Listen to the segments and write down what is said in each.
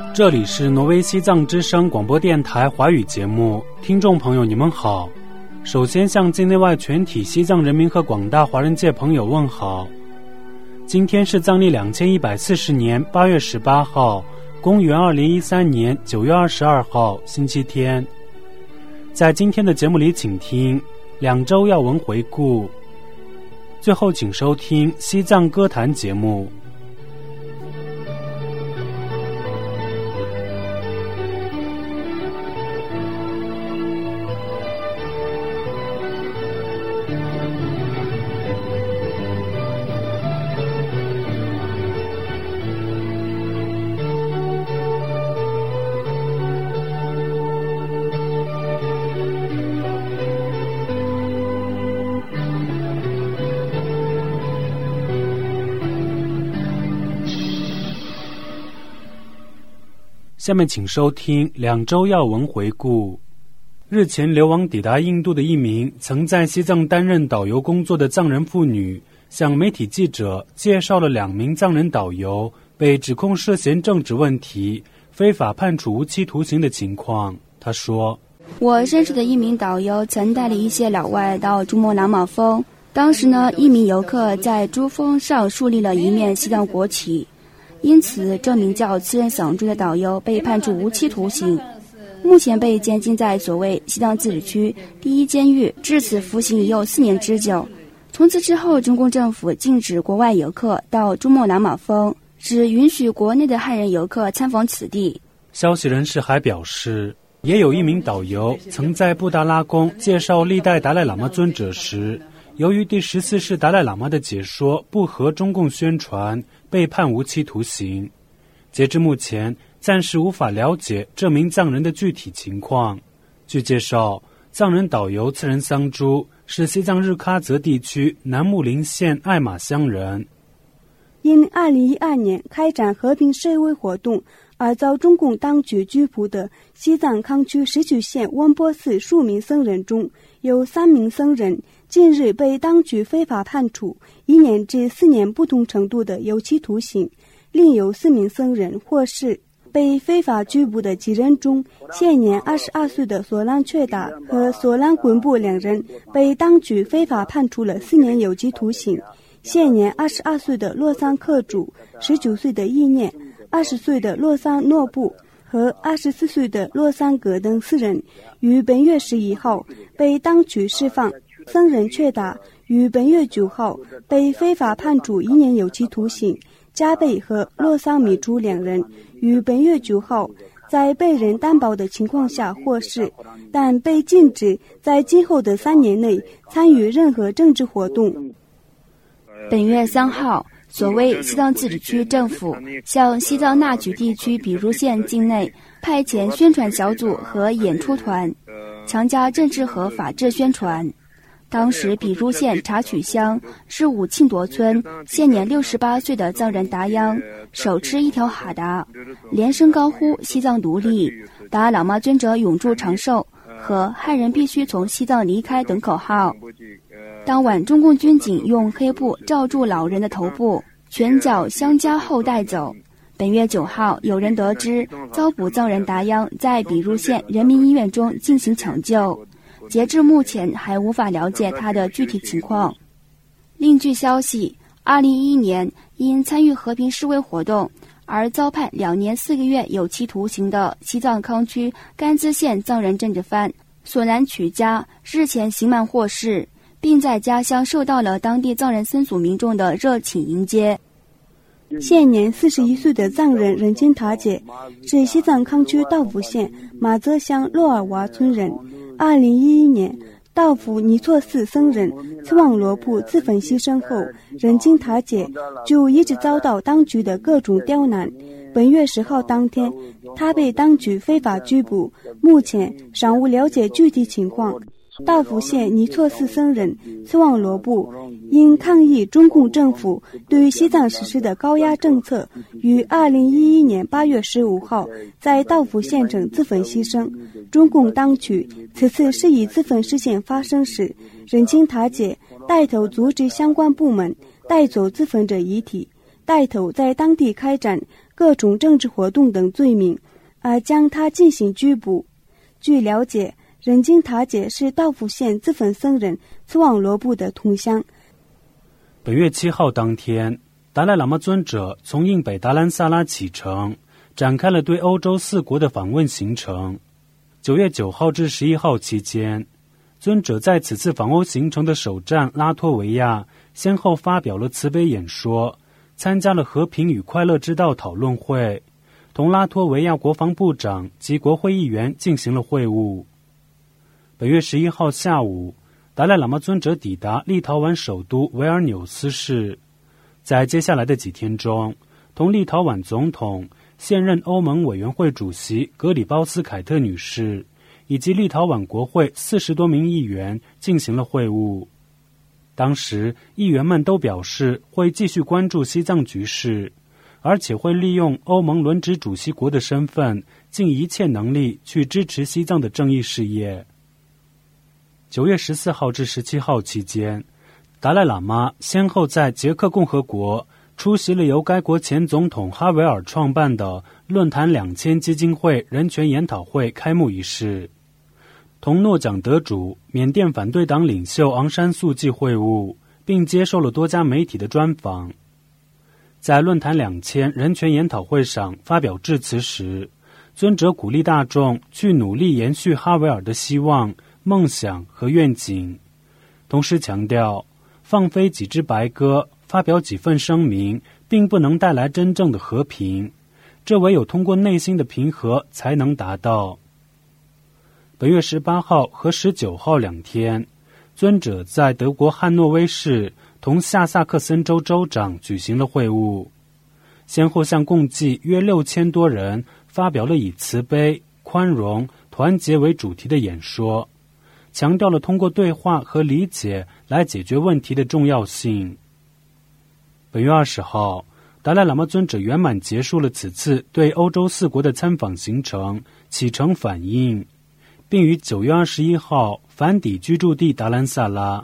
这里是挪威西藏之声广播电台华语节目，听众朋友你们好。首先向境内外全体西藏人民和广大华人界朋友问好。今天是藏历2140年8月18号，公元2013年9月22号，星期天。在今天的节目里，请听2周要闻回顾，最后请收听西藏歌坛节目。下面请收听2周要闻回顾。日前流亡抵达印度的一名曾在西藏担任导游工作的藏人妇女，向媒体记者介绍了2名藏人导游被指控涉嫌政治问题，非法判处无期徒刑的情况。她说， 我认识的一名导游曾带了一些老外到珠穆朗玛峰，当时呢，一名游客在珠峰上树立了一面西藏国旗，因此这名叫次仁桑珠的导游被判处无期徒刑，目前被监禁在所谓西藏自治区第1监狱，至此服刑已有4年之久。从此之后，中共政府禁止国外游客到珠穆朗玛峰，只允许国内的汉人游客参访此地。 消息人士还表示，也有一名导游曾在布达拉宫介绍历代达赖喇嘛尊者时，由于第14世达赖喇嘛的解说不合中共宣传，被判无期徒刑。截至目前，暂时无法了解这名藏人的具体情况。据介绍，藏人导游次仁桑珠是西藏日喀则地区南木林县艾玛乡人。 因2012年开展和平示威活动而遭中共当局拘捕的西藏康区石渠县温波寺数名僧人中，有3名僧人近日被当局非法判处1年至4年不同程度的有期徒刑，另有4名僧人获释。被非法拘捕的几人中，现年22岁的索兰却达和索兰滚布2人被当局非法判处了4年有期徒刑。现年22岁的洛桑克主、19岁的意念、20岁的洛桑诺布和24岁的洛桑格等4人于本月11号被当局释放。僧人却达于本月9号被非法判处1年有期徒刑。加贝和洛桑米珠2人于本月9号在被人担保的情况下获释，但被禁止在今后的3年内参与任何政治活动。 本月3号，所谓西藏自治区政府向西藏纳曲地区比如县境内派遣宣传小组和演出团，强加政治和法治宣传。当时比如县察曲乡日武庆铎村现年68岁的藏人达央手持一条哈达，连声高呼西藏独立、达喇嘛尊者永驻长寿和汉人必须从西藏离开等口号。当晚，中共军警用黑布罩住老人的头部，拳脚相加后带走。本月9号，有人得知遭捕藏人达央在比如县人民医院中进行抢救，截至目前还无法了解他的具体情况。另据消息，2011年因参与和平示威活动而遭判2年4个月有期徒刑的西藏康区甘孜县藏人政治犯索兰曲家日前刑满获释，并在家乡受到了当地藏人僧俗民众的热情迎接。 现年41岁的藏人仁钦塔姐是西藏康区道府县马泽乡洛尔娃村人。2011年，道府尼措寺僧人次旺罗布自焚牺牲后，仁钦塔姐就一直遭到当局的各种刁难。本月10号当天，他被当局非法拘捕，目前尚无了解具体情况。道府县尼措寺僧人次旺罗布因抗议中共政府对西藏实施的高压政策，于2011年8月15号在道府县城自焚牺牲。中共当局此次是以自焚事件发生时，仁钦塔姐带头阻止相关部门带走自焚者遗体。 带头在当地开展各种政治活动等罪名，而将他进行拘捕。据了解，仁津塔姐是道府县资本僧人茨旺罗部的同乡。 本月7号当天，达赖喇嘛尊者从印北达兰萨拉启程，展开了对欧洲4国的访问行程。9月9号至11号期间，尊者在此次访欧行程的首站拉脱维亚，先后发表了慈悲演说，参加了和平与快乐之道讨论会，同拉脱维亚国防部长及国会议员进行了会晤。本月11号下午，达赖喇嘛尊者抵达立陶宛首都维尔纽斯市，在接下来的几天中，同立陶宛总统、现任欧盟委员会主席格里包斯凯特女士以及立陶宛国会40多名议员进行了会晤。当时，议员们都表示会继续关注西藏局势，而且会利用欧盟轮值主席国的身份，尽一切能力去支持西藏的正义事业。9月14号至17号期间，达赖喇嘛先后在捷克共和国出席了由该国前总统哈维尔创办的论坛2000基金会人权研讨会开幕仪式，同诺奖得主缅甸反对党领袖昂山素季会晤，并接受了多家媒体的专访。在论坛2000人权研讨会上发表致辞时，尊者鼓励大众去努力延续哈维尔的希望、梦想和愿景，同时强调放飞几只白鸽，发表几份声明并不能带来真正的和平，这唯有通过内心的平和才能达到。本月18号和19号2天，尊者在德国汉诺威市同下萨克森州州长举行了会晤，先后向共计约6000多人发表了以慈悲、宽容、团结为主题的演说，强调了通过对话和理解来解决问题的重要性。本月20号，达赖喇嘛尊者圆满结束了此次对欧洲4国的参访行程，启程返印，并于9月21号返抵居住地达兰萨拉。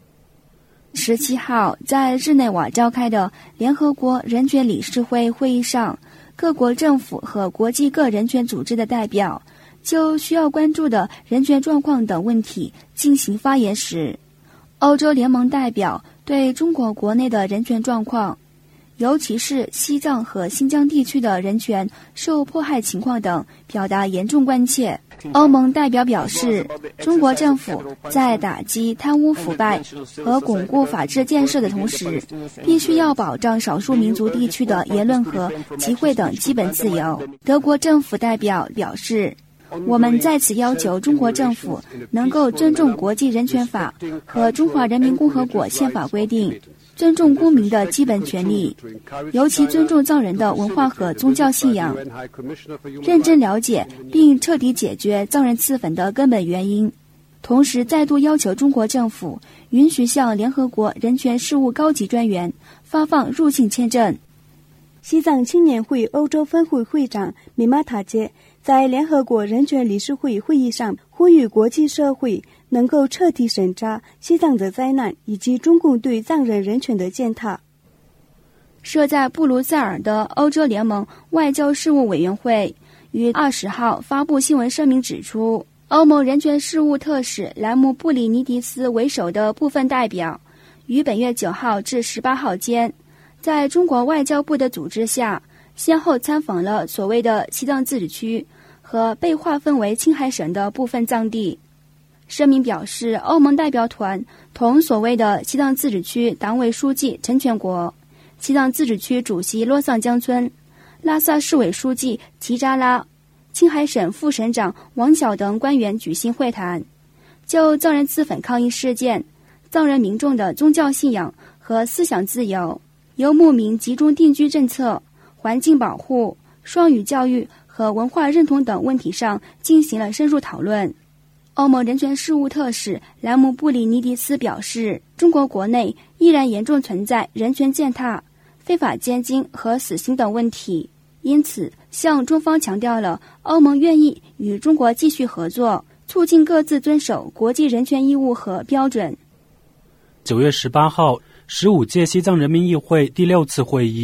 17号，在日内瓦召开的联合国人权理事会会议上，各国政府和国际各人权组织的代表就需要关注的人权状况等问题进行发言时，欧洲联盟代表对中国国内的人权状况，尤其是西藏和新疆地区的人权受迫害情况等表达严重关切。欧盟代表表示，中国政府在打击贪污腐败和巩固法治建设的同时，必须要保障少数民族地区的言论和集会等基本自由。德国政府代表表示，我们在此要求中国政府能够尊重国际人权法和中华人民共和国宪法规定，尊重公民的基本权利，尤其尊重藏人的文化和宗教信仰，认真了解并彻底解决藏人自焚的根本原因。同时再度要求中国政府允许向联合国人权事务高级专员发放入境签证。 西藏青年会欧洲分会会长米玛塔杰在联合国人权理事会会议上呼吁国际社会能够彻底审查西藏的灾难以及中共对藏人人权的践踏。 设在布鲁塞尔的欧洲联盟外交事务委员会于20号发布新闻声明指出，欧盟人权事务特使莱姆布里尼迪斯为首的部分代表于本月9号至18号间，在中国外交部的组织下，先后参访了所谓的西藏自治区和被划分为青海省的部分藏地。声明表示，欧盟代表团同所谓的西藏自治区党委书记陈全国、西藏自治区主席洛桑江村、拉萨市委书记齐扎拉、青海省副省长王晓等官员举行会谈，就藏人自焚抗议事件、藏人民众的宗教信仰和思想自由、游牧民集中定居政策、环境保护、双语教育和文化认同等问题上进行了深入讨论。欧盟人权事务特使莱姆布里尼迪斯表示，中国国内依然严重存在人权践踏、非法监禁和死刑等问题，因此向中方强调了欧盟愿意与中国继续合作，促进各自遵守国际人权义务和标准。 9月18号，15届西藏人民议会第6次会议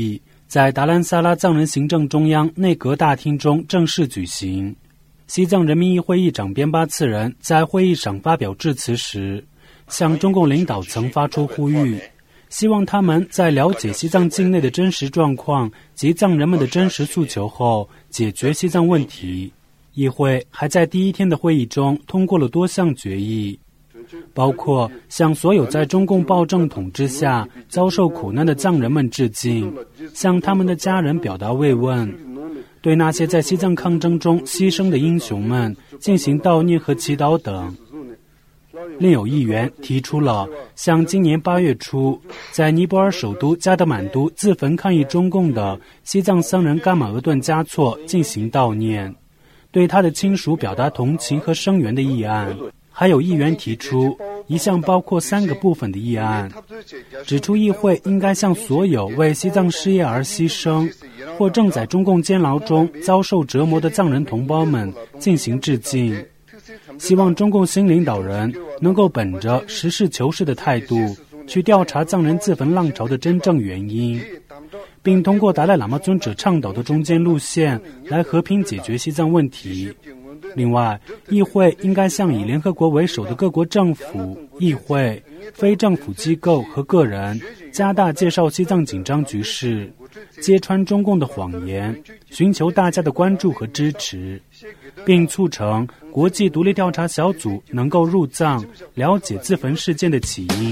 在达兰萨拉藏人行政中央内阁大厅中正式举行。西藏人民议会议长边巴次仁在会议上发表致辞时，向中共领导层发出呼吁，希望他们在了解西藏境内的真实状况及藏人们的真实诉求后，解决西藏问题。议会还在第一天的会议中通过了多项决议，包括向所有在中共暴政统治下遭受苦难的藏人们致敬，向他们的家人表达慰问，对那些在西藏抗争中牺牲的英雄们进行悼念和祈祷等。另有议员提出了向今年8月初在尼泊尔首都加德满都自焚抗议中共的西藏僧人噶玛额顿嘉措进行悼念，对他的亲属表达同情和声援的议案。还有议员提出一项包括3个部分的议案，指出议会应该向所有为西藏事业而牺牲或正在中共监牢中遭受折磨的藏人同胞们进行致敬，希望中共新领导人能够本着实事求是的态度去调查藏人自焚浪潮的真正原因，并通过达赖喇嘛尊者倡导的中间路线来和平解决西藏问题。另外，议会应该向以联合国为首的各国政府、议会、非政府机构和个人加大介绍西藏紧张局势，揭穿中共的谎言，寻求大家的关注和支持，并促成国际独立调查小组能够入藏，了解自焚事件的起因。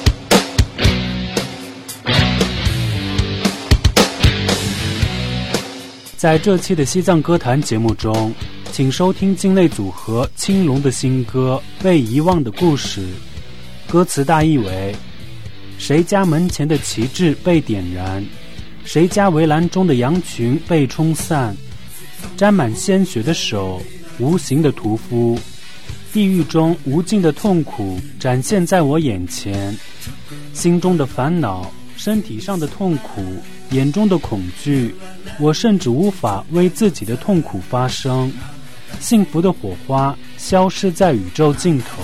在这期的西藏歌坛节目中，请收听境内组合青龙的新歌《被遗忘的故事》。歌词大意为：谁家门前的旗帜被点燃，谁家围栏中的羊群被冲散，沾满鲜血的手无形的屠夫，地狱中无尽的痛苦展现在我眼前，心中的烦恼，身体上的痛苦，眼中的恐惧，我甚至无法为自己的痛苦发声。幸福的火花消失在宇宙尽头。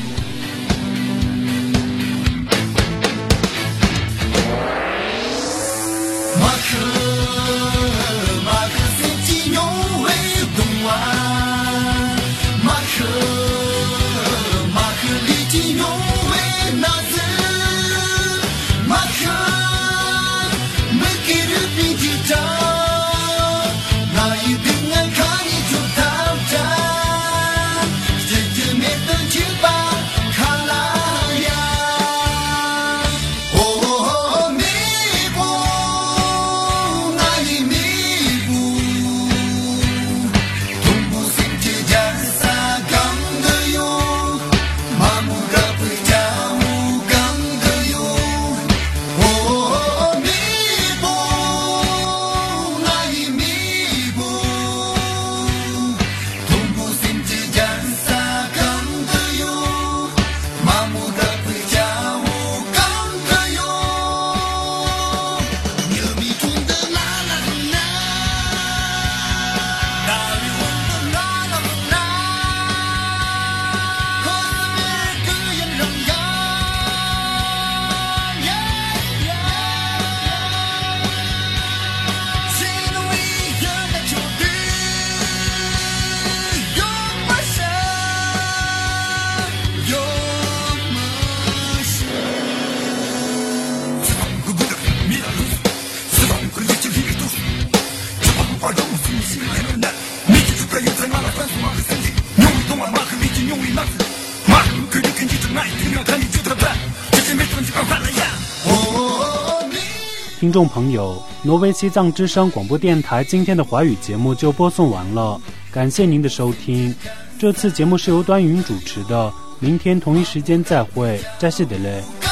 听众朋友，挪威西藏之声广播电台今天的华语节目就播送完了，感谢您的收听。这次节目是由端云主持的，明天同一时间再会，再见的嘞。